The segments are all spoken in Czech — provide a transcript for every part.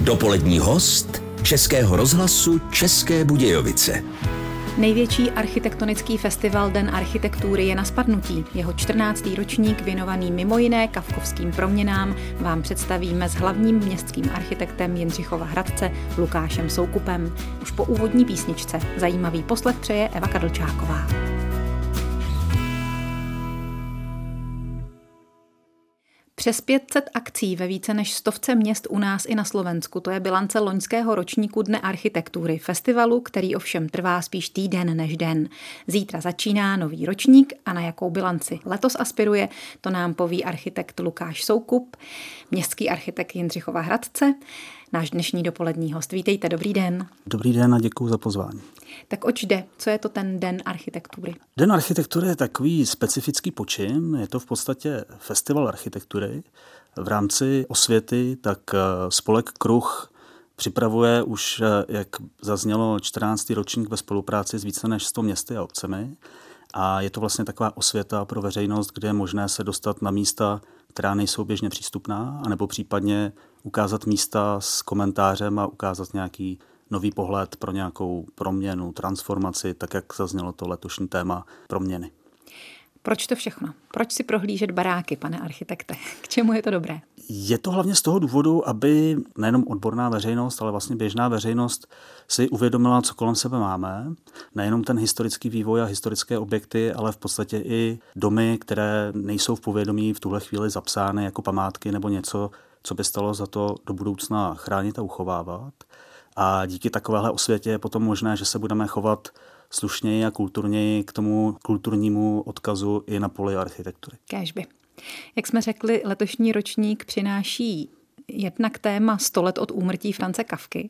Dopolední host Českého rozhlasu České Budějovice. Největší architektonický festival Den architektury je na spadnutí. Jeho 14. ročník, věnovaný mimo jiné kafkovským proměnám, vám představíme s hlavním městským architektem Jindřichova Hradce Lukášem Soukupem. Už po úvodní písničce zajímavý poslech přeje Eva Kadlčáková. Přes 500 akcí ve více než 100 měst u nás i na Slovensku. To je bilance loňského ročníku Dne architektury, festivalu, který ovšem trvá spíš týden než den. Zítra začíná nový ročník a na jakou bilanci letos aspiruje, to nám poví architekt Lukáš Soukup, městský architekt Jindřichova Hradce, náš dnešní dopolední host. Vítejte, dobrý den. Dobrý den a děkuji za pozvání. Tak oč jde? Co je to ten Den architektury? Den architektury je takový specifický počin, je to v podstatě festival architektury. V rámci osvěty tak spolek Kruh připravuje už, jak zaznělo, 14. ročník ve spolupráci s více než 100 městy a obcemi. A je to vlastně taková osvěta pro veřejnost, kde je možné se dostat na místa, která nejsou běžně přístupná, anebo případně ukázat místa s komentářem a ukázat nějaký nový pohled pro nějakou proměnu, transformaci, tak jak zaznělo to letošní téma proměny. Proč to všechno? Proč si prohlížet baráky, pane architekte? K čemu je to dobré? Je to hlavně z toho důvodu, aby nejenom odborná veřejnost, ale vlastně běžná veřejnost si uvědomila, co kolem sebe máme. Nejenom ten historický vývoj a historické objekty, ale v podstatě i domy, které nejsou v povědomí v tuhle chvíli zapsány jako památky nebo něco, co by stalo za to do budoucna chránit a uchovávat. A díky takovéhle osvětě je potom možné, že se budeme chovat slušněji a kulturněji k tomu kulturnímu odkazu i na poli architektury. Kéžby. Jak jsme řekli, letošní ročník přináší jednak téma 100 let od úmrtí Franze Kafky,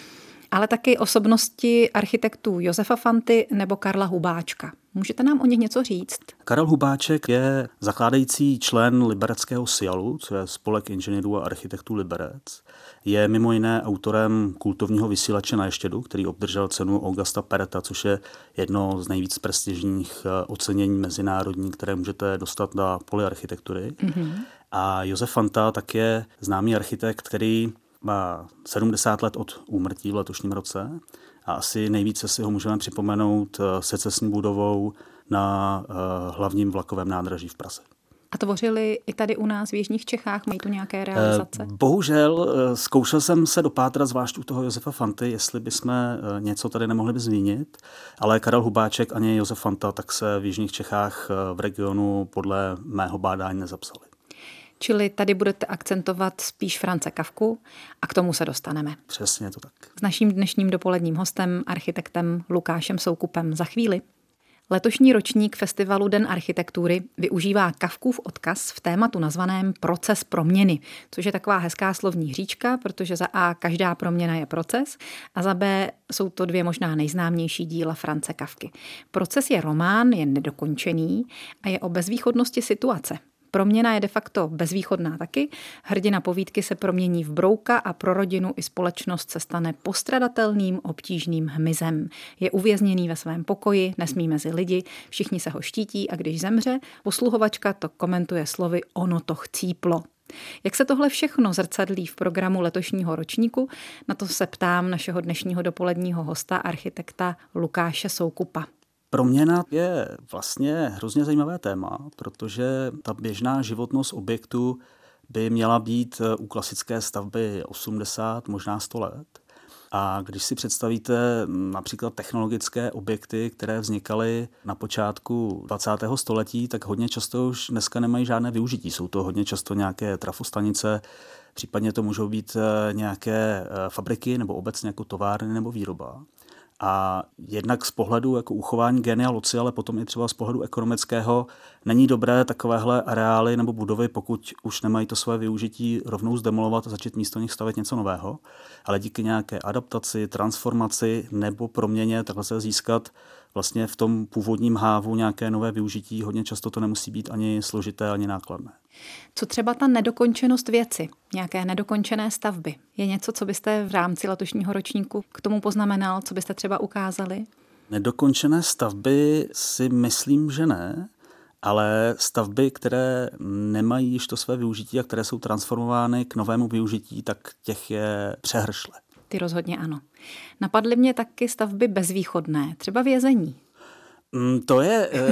ale taky osobnosti architektů Josefa Fanty nebo Karla Hubáčka. Můžete nám o nich něco říct? Karel Hubáček je zakládající člen libereckého SIALu, co je spolek inženýrů a architektů Liberec. Je mimo jiné autorem kultovního vysílače na Ještědu, který obdržel cenu Augusta Pereta, což je jedno z nejvíc prestižních ocenění mezinárodní, které můžete dostat na poli architektury. Mm-hmm. A Josef Fanta tak je známý architekt, který má 70 let od úmrtí v letošním roce a asi nejvíce si ho můžeme připomenout secesní budovou na hlavním vlakovém nádraží v Praze. A tvořili i tady u nás v jižních Čechách? Mají tu nějaké realizace? Bohužel, zkoušel jsem se dopátrat zvlášť u toho Josefa Fanty, jestli bychom něco tady nemohli zmínit, ale Karel Hubáček ani Josef Fanta tak se v jižních Čechách v regionu podle mého bádání nezapsali. Čili tady budete akcentovat spíš France Kafku a k tomu se dostaneme. Přesně to tak. S naším dnešním dopoledním hostem, architektem Lukášem Soukupem za chvíli. Letošní ročník festivalu Den architektury využívá Kafkův odkaz v tématu nazvaném Proces proměny, což je taková hezká slovní hříčka, protože za A každá proměna je proces a za B jsou to dvě možná nejznámější díla France Kafky. Proces je román, je nedokončený a je o bezvýchodnosti situace. Proměna je de facto bezvýchodná taky. Hrdina povídky se promění v brouka a pro rodinu i společnost se stane postradatelným, obtížným hmyzem. Je uvězněný ve svém pokoji, nesmí mezi lidi, všichni se ho štítí a když zemře, posluhovačka to komentuje slovy ono to chcíplo. Jak se tohle všechno zrcadlí v programu letošního ročníku? Na to se ptám našeho dnešního dopoledního hosta, architekta Lukáše Soukupa. Proměna je vlastně hrozně zajímavé téma, protože ta běžná životnost objektu by měla být u klasické stavby 80, možná 100 let. A když si představíte například technologické objekty, které vznikaly na počátku 20. století, tak hodně často už dneska nemají žádné využití. Jsou to hodně často nějaké trafostanice, případně to můžou být nějaké fabriky nebo obecně jako továrny nebo výroba. A jednak z pohledu jako uchování genia loci, ale potom i třeba z pohledu ekonomického není dobré takovéhle areály nebo budovy, pokud už nemají to své využití, rovnou zdemolovat a začít místo nich stavět něco nového. Ale díky nějaké adaptaci, transformaci nebo proměně takhle se získat vlastně v tom původním hávu nějaké nové využití. Hodně často to nemusí být ani složité, ani nákladné. Co třeba ta nedokončenost věci, nějaké nedokončené stavby? Je něco, co byste v rámci letošního ročníku k tomu poznamenal, co byste třeba ukázali? Nedokončené stavby si myslím, že ne, ale stavby, které nemají již to své využití a které jsou transformovány k novému využití, tak těch je přehršle. Ty rozhodně ano. Napadly mě taky stavby bezvýchodné, třeba vězení. To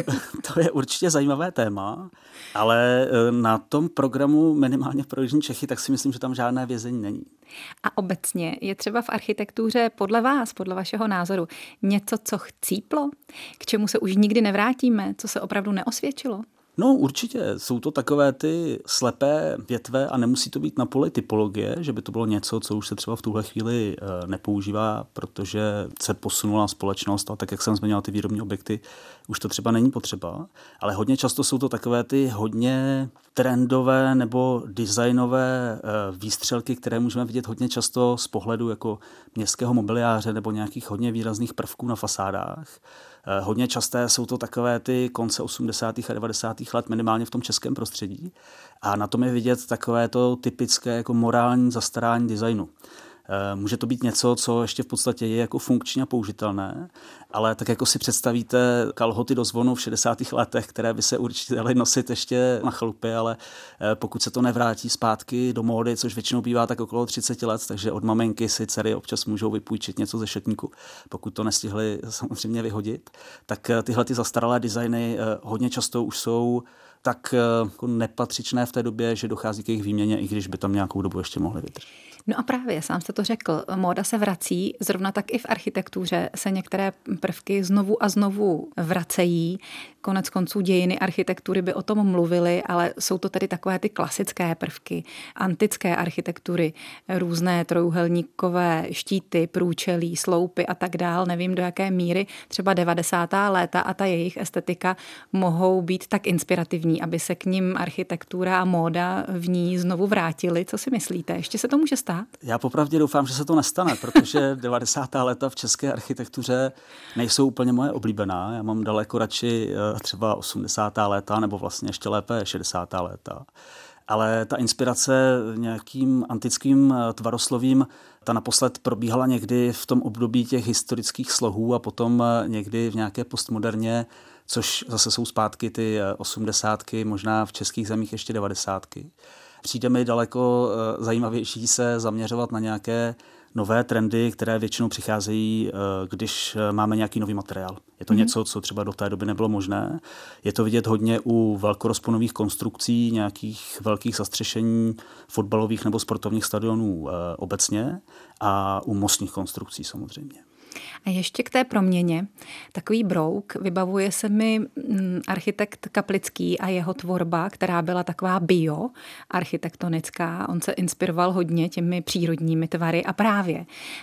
je určitě zajímavé téma, ale na tom programu minimálně pro Jižní Čechy, tak si myslím, že tam žádné vězení není. A obecně je třeba v architektuře podle vás, podle vašeho názoru, něco, co chcíplo, k čemu se už nikdy nevrátíme, co se opravdu neosvědčilo? No určitě, jsou to takové ty slepé větve a nemusí to být na poli typologie, že by to bylo něco, co už se třeba v tuhle chvíli nepoužívá, protože se posunula společnost a tak, jak jsem zmínil ty výrobní objekty, už to třeba není potřeba, ale hodně často jsou to takové ty hodně trendové nebo designové výstřelky, které můžeme vidět hodně často z pohledu jako městského mobiliáře nebo nějakých hodně výrazných prvků na fasádách. Hodně časté jsou to takové ty konce 80. a 90. let, minimálně v tom českém prostředí. A na tom je vidět takové to typické jako morální zastarání designu. Může to být něco, co ještě v podstatě je jako funkčně použitelné, ale tak jako si představíte kalhoty do zvonu v 60. letech, které by se určitě daly nosit ještě na chalupě, ale pokud se to nevrátí zpátky do módy, což většinou bývá tak okolo 30 let, takže od maminky si dcery občas můžou vypůjčit něco ze šatníku, pokud to nestihli samozřejmě vyhodit, tak tyhle ty zastaralé designy hodně často už jsou tak jako nepatřičné v té době, že dochází k jejich výměně, i když by tam nějakou dobu ještě mohly vydržet. No a právě, sám jste to řekl, móda se vrací, zrovna tak i v architektuře se některé prvky znovu a znovu vracejí. Konec konců dějiny architektury by o tom mluvily, ale jsou to tedy takové ty klasické prvky, antické architektury, různé trojúhelníkové štíty, průčelí, sloupy a tak dál. Nevím, do jaké míry třeba 90. léta a ta jejich estetika mohou být tak inspirativní, aby se k nim architektura a móda v ní znovu vrátily. Co si myslíte? Ještě se to může stát? Já popravdě doufám, že se to nestane, protože 90. léta v české architektuře nejsou úplně moje oblíbená. Já mám daleko radši třeba 80. léta nebo vlastně ještě lépe 60. léta. Ale ta inspirace nějakým antickým tvaroslovím, ta naposled probíhala někdy v tom období těch historických slohů a potom někdy v nějaké postmoderně, což zase jsou zpátky ty 80, možná v českých zemích ještě 90. Přijde mi daleko zajímavější se zaměřovat na nějaké nové trendy, které většinou přicházejí, když máme nějaký nový materiál. Je to něco, co třeba do té doby nebylo možné. Je to vidět hodně u velkorozponových konstrukcí, nějakých velkých zastřešení fotbalových nebo sportovních stadionů obecně a u mostních konstrukcí samozřejmě. A ještě k té proměně, takový brouk, vybavuje se mi architekt Kaplický a jeho tvorba, která byla taková architektonická. On se inspiroval hodně těmi přírodními tvary a právě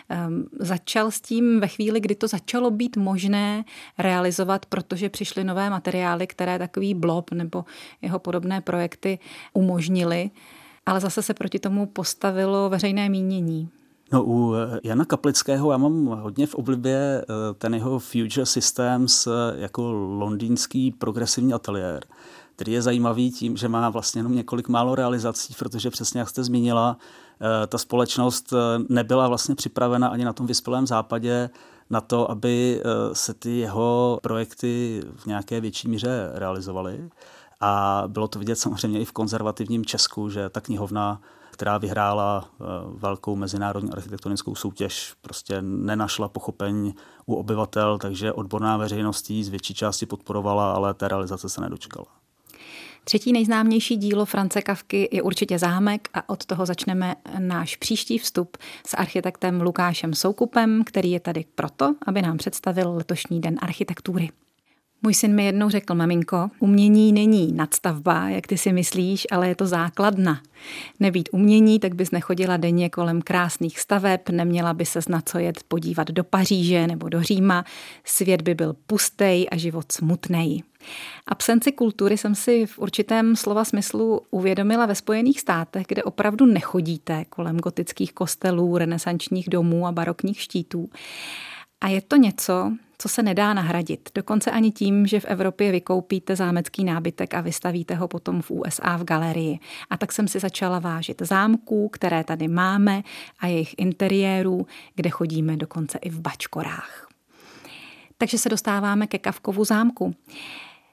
začal s tím ve chvíli, kdy to začalo být možné realizovat, protože přišly nové materiály, které takový blob nebo jeho podobné projekty umožnily, ale zase se proti tomu postavilo veřejné mínění. No u Jana Kaplického já mám hodně v oblibě ten jeho Future Systems jako londýnský progresivní ateliér, který je zajímavý tím, že má vlastně jenom několik málo realizací, protože přesně jak jste zmínila, ta společnost nebyla vlastně připravena ani na tom vyspělém západě na to, aby se ty jeho projekty v nějaké větší míře realizovaly. A bylo to vidět samozřejmě i v konzervativním Česku, že ta knihovna, která vyhrála velkou mezinárodní architektonickou soutěž, prostě nenašla pochopení u obyvatel, takže odborná veřejnost ji z větší části podporovala, ale té realizace se nedočkala. Třetí nejznámější dílo Franze Kafky je určitě Zámek a od toho začneme náš příští vstup s architektem Lukášem Soukupem, který je tady proto, aby nám představil letošní den architektury. Můj syn mi jednou řekl: maminko, umění není nadstavba, jak ty si myslíš, ale je to základna. Nebýt umění, tak bys nechodila denně kolem krásných staveb, neměla by ses na co jet podívat do Paříže nebo do Říma, svět by byl pustej a život smutnej. Absenci kultury jsem si v určitém slova smyslu uvědomila ve Spojených státech, kde opravdu nechodíte kolem gotických kostelů, renesančních domů a barokních štítů. A je to něco, co se nedá nahradit. Dokonce ani tím, že v Evropě vykoupíte zámecký nábytek a vystavíte ho potom v USA v galerii. A tak jsem si začala vážit zámků, které tady máme, a jejich interiérů, kde chodíme dokonce i v bačkorách. Takže se dostáváme ke Kafkovu zámku.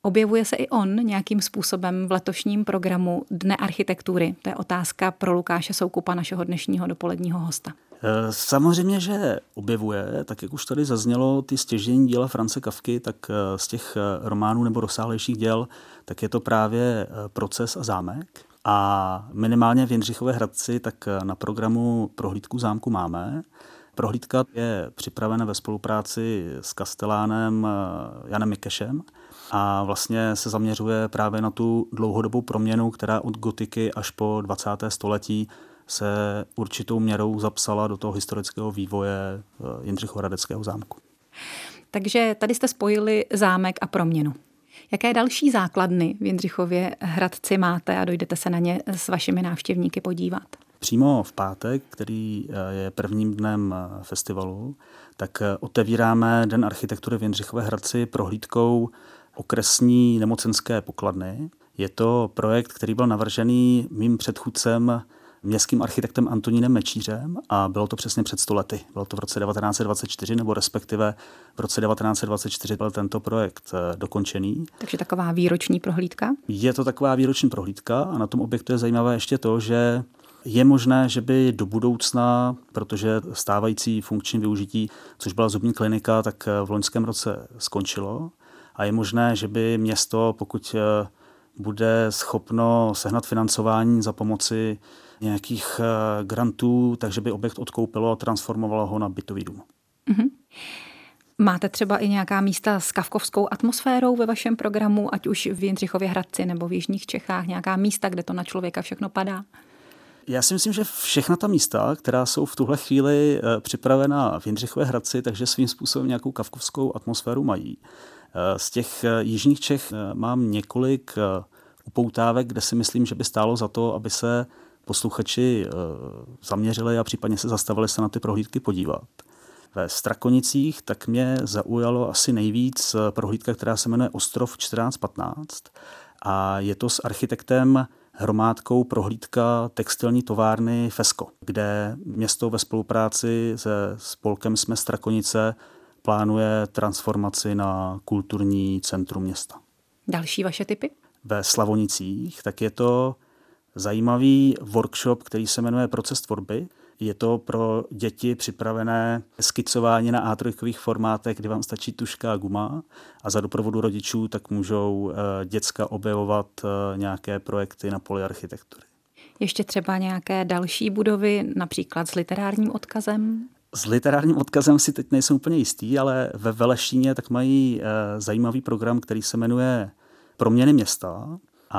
Objevuje se i on nějakým způsobem v letošním programu Dne architektury? To je otázka pro Lukáše Soukupa, našeho dnešního dopoledního hosta. Samozřejmě, že objevuje, tak jak už tady zaznělo, ty stěžejní díla Franze Kafky, tak z těch románů nebo rozsáhlejších děl, tak je to právě Proces a zámek. A minimálně v Jindřichově Hradci tak na programu prohlídku zámku máme. Prohlídka je připravena ve spolupráci s kastelánem Janem Mikešem a vlastně se zaměřuje právě na tu dlouhodobou proměnu, která od gotiky až po 20. století se určitou měrou zapsala do toho historického vývoje Jindřichohradeckého zámku. Takže tady jste spojili zámek a proměnu. Jaké další základny v Jindřichově Hradci máte a dojdete se na ně s vašimi návštěvníky podívat? Přímo v pátek, který je prvním dnem festivalu, tak otevíráme Den architektury v Jindřichově Hradci prohlídkou okresní nemocenské pokladny. Je to projekt, který byl navržený mým předchůdcem, městským architektem Antonínem Mečířem a bylo to přesně před 100 lety. Bylo to v roce 1924, nebo respektive v roce 1924 byl tento projekt dokončený. Takže taková výroční prohlídka? Je to taková výroční prohlídka a na tom objektu je zajímavé ještě to, že je možné, že by do budoucna, protože stávající funkční využití, což byla zubní klinika, tak v loňském roce skončilo a je možné, že by město, pokud bude schopno sehnat financování za pomoci nějakých grantů, takže by objekt odkoupilo a transformovalo ho na bytový dům. Mm-hmm. Máte třeba i nějaká místa s kafkovskou atmosférou ve vašem programu, ať už v Jindřichově Hradci nebo v jižních Čechách, nějaká místa, kde to na člověka všechno padá? Já si myslím, že všechna ta místa, která jsou v tuhle chvíli připravena v Jindřichově Hradci, takže svým způsobem nějakou kafkovskou atmosféru mají. Z těch jižních Čech mám několik upoutávek, kde si myslím, že by stálo za to, aby se posluchači zaměřili a případně se zastavili se na ty prohlídky podívat. Ve Strakonicích tak mě zaujalo asi nejvíc prohlídka, která se jmenuje Ostrov 1415 a je to s architektem Hromádkou prohlídka textilní továrny Fesko, kde město ve spolupráci se spolkem Jsme Strakonice plánuje transformaci na kulturní centrum města. Další vaše tipy? Ve Slavonicích tak je to zajímavý workshop, který se jmenuje Proces tvorby. Je to pro děti připravené skicování na A3 formátech, kdy vám stačí tužka a guma a za doprovodu rodičů tak můžou děcka objevovat nějaké projekty na poli architektury. Ještě třeba nějaké další budovy, například s literárním odkazem? S literárním odkazem si teď nejsem úplně jistý, ale ve Veleštíně tak mají zajímavý program, který se jmenuje Proměny města.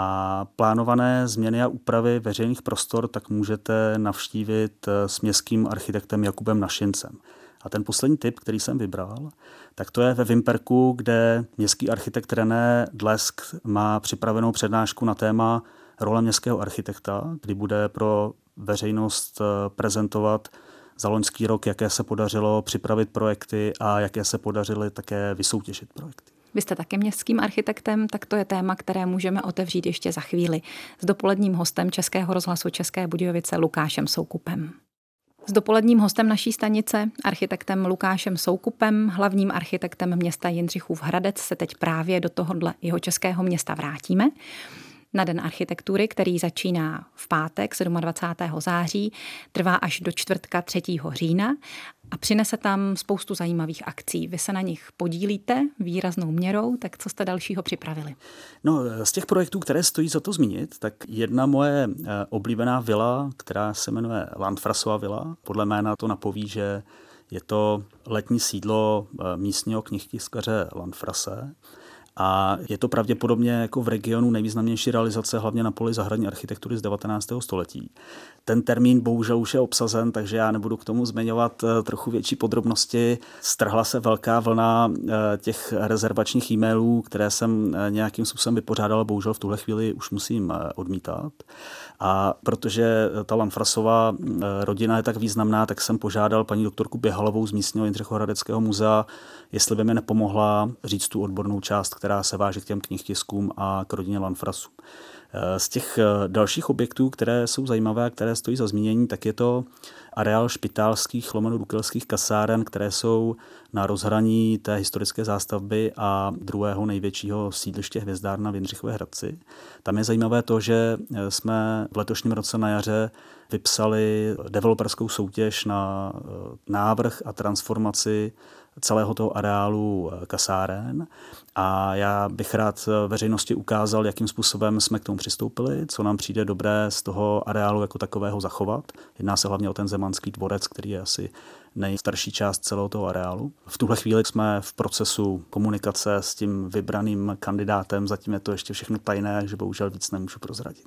A plánované změny a úpravy veřejných prostor tak můžete navštívit s městským architektem Jakubem Našincem. A ten poslední tip, který jsem vybral, tak to je ve Vimperku, kde městský architekt René Dlesk má připravenou přednášku na téma role městského architekta, kdy bude pro veřejnost prezentovat za loňský rok, jaké se podařilo připravit projekty a jaké se podařily také vysoutěžit projekty. Vy jste také městským architektem, tak to je téma, které můžeme otevřít ještě za chvíli s dopoledním hostem Českého rozhlasu České Budějovice Lukášem Soukupem. S dopoledním hostem naší stanice, architektem Lukášem Soukupem, hlavním architektem města Jindřichův Hradec, se teď právě do tohohle jihočeského města vrátíme. Na Den architektury, který začíná v pátek 27. září, trvá až do čtvrtka 3. října a přinese tam spoustu zajímavých akcí. Vy se na nich podílíte výraznou měrou, tak co jste dalšího připravili? No, z těch projektů, které stojí za to zmínit, tak jedna moje oblíbená vila, která se jmenuje Landfrasova vila, podle jména to napoví, že je to letní sídlo místního knihtiskaře Landfrase. A je to pravděpodobně jako v regionu nejvýznamnější realizace, hlavně na poli zahradní architektury z 19. století. Ten termín bohužel už je obsazen, takže já nebudu k tomu zmiňovat trochu větší podrobnosti. Strhla se velká vlna těch rezervačních e-mailů, které jsem nějakým způsobem vypořádal, bohužel v tuhle chvíli už musím odmítat. A protože ta Landfrasova rodina je tak významná, tak jsem požádal paní doktorku Běhalovou z místního Jindřichohradeckého muzea, jestli by mi nepomohla říct tu odbornou část, která se váží k těm knihtiskům a k rodině Landfrasů. Z těch dalších objektů, které jsou zajímavé a které stojí za zmínění, tak je to areál špitálských / dukelských kasáren, které jsou na rozhraní té historické zástavby a druhého největšího sídliště hvězdárna v Jindřichově Hradci. Tam je zajímavé to, že jsme v letošním roce na jaře vypsali developerskou soutěž na návrh a transformaci celého toho areálu kasáren a já bych rád veřejnosti ukázal, jakým způsobem jsme k tomu přistoupili, co nám přijde dobré z toho areálu jako takového zachovat. Jedná se hlavně o ten Zemanský dvorec, který je asi nejstarší část celého toho areálu. V tuhle chvíli jsme v procesu komunikace s tím vybraným kandidátem, zatím je to ještě všechno tajné, takže bohužel víc nemůžu prozradit.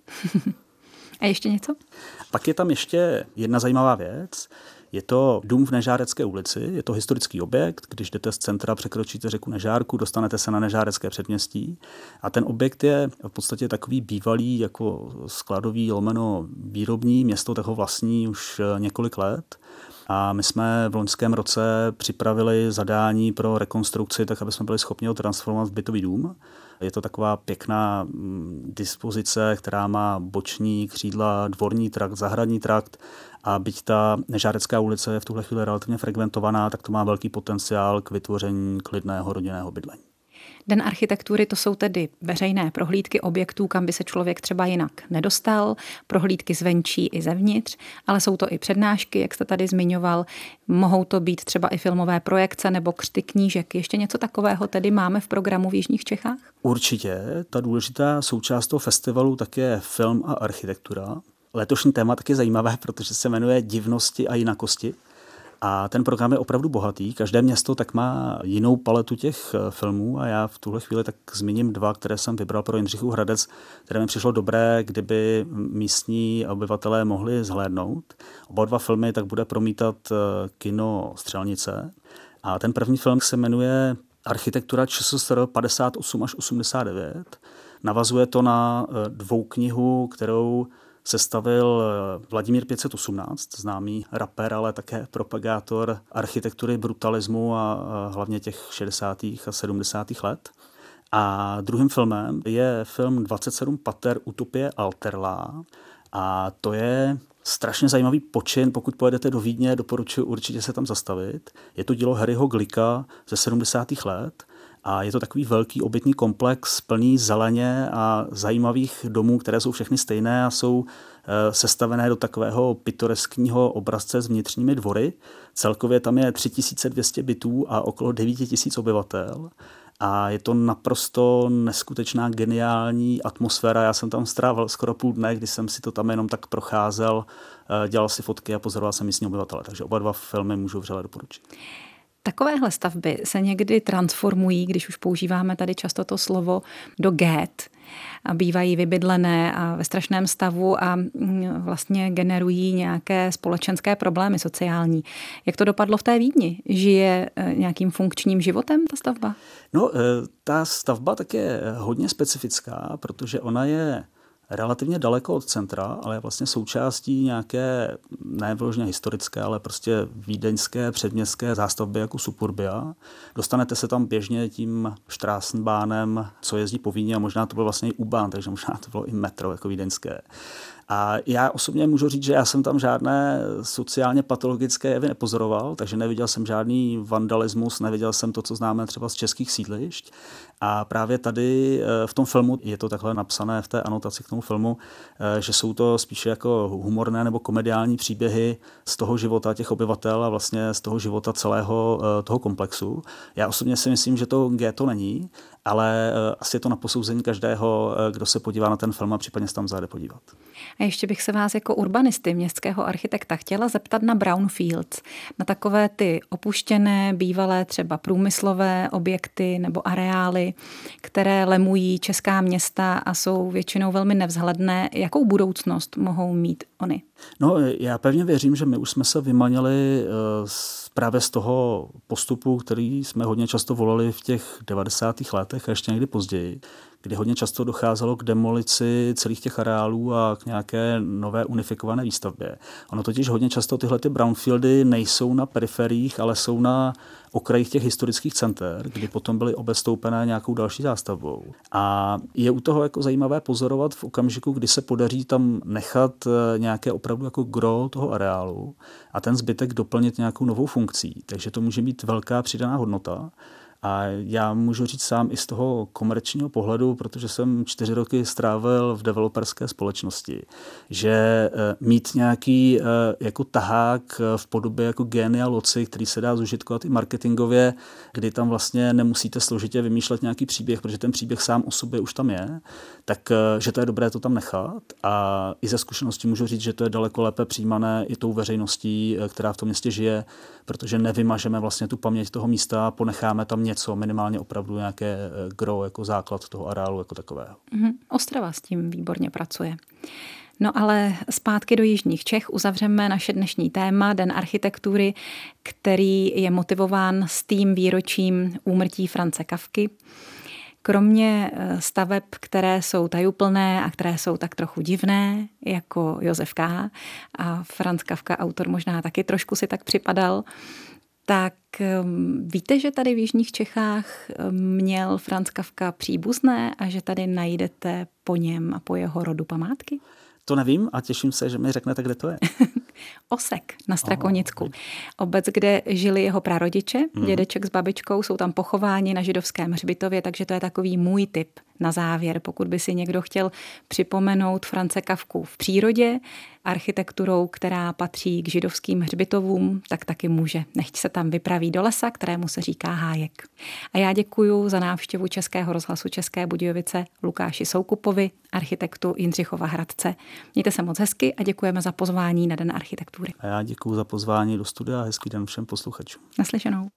A ještě něco? Pak je tam ještě jedna zajímavá věc. Je to dům v Nežárecké ulici, je to historický objekt, když jdete z centra, překročíte řeku Nežárku, dostanete se na Nežárecké předměstí a ten objekt je v podstatě takový bývalý jako skladový výrobní město, toho vlastní už několik let. A my jsme v loňském roce připravili zadání pro rekonstrukci, tak aby jsme byli schopni ho transformovat v bytový dům. Je to taková pěkná dispozice, která má boční křídla, dvorní trakt, zahradní trakt a byť ta Nežárecká ulice je v tuhle chvíli relativně frekventovaná, tak to má velký potenciál k vytvoření klidného rodinného bydlení. Den architektury to jsou tedy veřejné prohlídky objektů, kam by se člověk třeba jinak nedostal, prohlídky zvenčí i zevnitř, ale jsou to i přednášky, jak jste tady zmiňoval, mohou to být třeba i filmové projekce nebo křty knížek. Ještě něco takového tedy máme v programu v Jižních Čechách? Určitě, ta důležitá součást toho festivalu tak je film a architektura. Letošní téma taky je zajímavé, protože se jmenuje Divnosti a jinakosti. A ten program je opravdu bohatý. Každé město tak má jinou paletu těch filmů a já v tuhle chvíli tak zmíním dva, které jsem vybral pro Jindřichův Hradec, které mi přišlo dobré, kdyby místní obyvatelé mohli zhlédnout. Oba dva filmy tak bude promítat kino Střelnice. A ten první film se jmenuje Architektura ČSSR 58 až 89. Navazuje to na dvouknihu, kterou sestavil Vladimír 518, známý rapper, ale také propagátor architektury brutalismu a hlavně těch 60. a 70. let. A druhým filmem je film 27 pater Utopie Alterla a to je strašně zajímavý počin, pokud pojedete do Vídně, doporučuji určitě se tam zastavit. Je to dílo Harryho Glicka ze 70. let. A je to takový velký obytný komplex plný zeleně a zajímavých domů, které jsou všechny stejné a jsou sestavené do takového pitoreskního obrazce s vnitřními dvory. Celkově tam je 3200 bytů a okolo 9000 obyvatel. A je to naprosto neskutečná geniální atmosféra. Já jsem tam strávil skoro půl dne, když jsem si to tam jenom tak procházel, dělal si fotky a pozoroval jsem místní obyvatele. Takže oba dva filmy můžu vřele doporučit. Takovéhle stavby se někdy transformují, když už používáme tady často to slovo, do ghett a bývají vybydlené a ve strašném stavu a vlastně generují nějaké společenské problémy sociální. Jak to dopadlo v té Vídni? Žije nějakým funkčním životem ta stavba? No, ta stavba tak je hodně specifická, protože ona je relativně daleko od centra, ale je vlastně součástí nějaké nevyloženě historické, ale prostě vídeňské předměstské zástavby jako Suburbia. Dostanete se tam běžně tím Straßenbahnem, co jezdí po Vídni a možná to byl vlastně i U-Bahn, takže možná to bylo i metro jako vídeňské. A já osobně můžu říct, že já jsem tam žádné sociálně patologické jevy nepozoroval, takže neviděl jsem žádný vandalismus, neviděl jsem to, co známe třeba z českých sídlišť. A právě tady v tom filmu, je to takhle napsané v té anotaci k tomu filmu, že jsou to spíše jako humorné nebo komediální příběhy z toho života těch obyvatel a vlastně z toho života celého toho komplexu. Já osobně si myslím, že to ghetto není, ale asi je to na posouzení každého, kdo se podívá na ten film a případně se tam zajde podívat. A ještě bych se vás jako urbanisty, městského architekta chtěla zeptat na brownfields, na takové ty opuštěné, bývalé třeba průmyslové objekty nebo areály, které lemují česká města a jsou většinou velmi nevzhledné. Jakou budoucnost mohou mít oni? No, já pevně věřím, že my už jsme se vymanili právě z toho postupu, který jsme hodně často volali v těch 90. letech a ještě někdy později, kdy hodně často docházelo k demolici celých těch areálů a k nějaké nové unifikované výstavbě. Ono totiž hodně často tyhle ty brownfieldy nejsou na periferiích, ale jsou na okrajích těch historických center, kdy potom byly obestoupené nějakou další zástavbou. A je u toho jako zajímavé pozorovat v okamžiku, kdy se podaří tam nechat nějaké opravdu jako gro toho areálu a ten zbytek doplnit nějakou novou funkcí. Takže to může být velká přidaná hodnota. A já můžu říct sám i z toho komerčního pohledu, protože jsem 4 roky strávil v developerské společnosti, že mít nějaký jako tahák v podobě jako Génia Loci, který se dá zužitkovat i marketingově, kdy tam vlastně nemusíte složitě vymýšlet nějaký příběh, protože ten příběh sám o sobě už tam je, tak že to je dobré to tam nechat. A i ze zkušenosti můžu říct, že to je daleko lépe přijímané i tou veřejností, která v tom městě žije, protože nevymažeme vlastně tu paměť toho místa, ponecháme tam něco, minimálně opravdu nějaké gro jako základ toho areálu jako takového. Ostrava s tím výborně pracuje. No ale zpátky do jižních Čech uzavřeme naše dnešní téma Den architektury, který je motivován s tím výročím úmrtí Franze Kafky. Kromě staveb, které jsou tajuplné a které jsou tak trochu divné, jako Josef K. a Franz Kafka, autor, možná taky trošku si tak připadal, tak víte, že tady v jižních Čechách měl Franz Kafka příbuzné a že tady najdete po něm a po jeho rodu památky? To nevím a těším se, že mi řeknete, kde to je. Osek na Strakonicku. Obec, kde žili jeho prarodiče, dědeček s babičkou, jsou tam pochováni na židovském hřbitově, takže to je takový můj tip na závěr. Pokud by si někdo chtěl připomenout Franze Kafku v přírodě, architekturou, která patří k židovským hřbitovům, tak taky může. Nechť se tam vypraví do lesa, kterému se říká Hájek. A já děkuji za návštěvu Českého rozhlasu České Budějovice Lukáši Soukupovi, architektu Jindřichova Hradce. Mějte se moc hezky a děkujeme za pozvání na Den architektury. A já děkuji za pozvání do studia a hezký den všem posluchačům. Naslyšenou.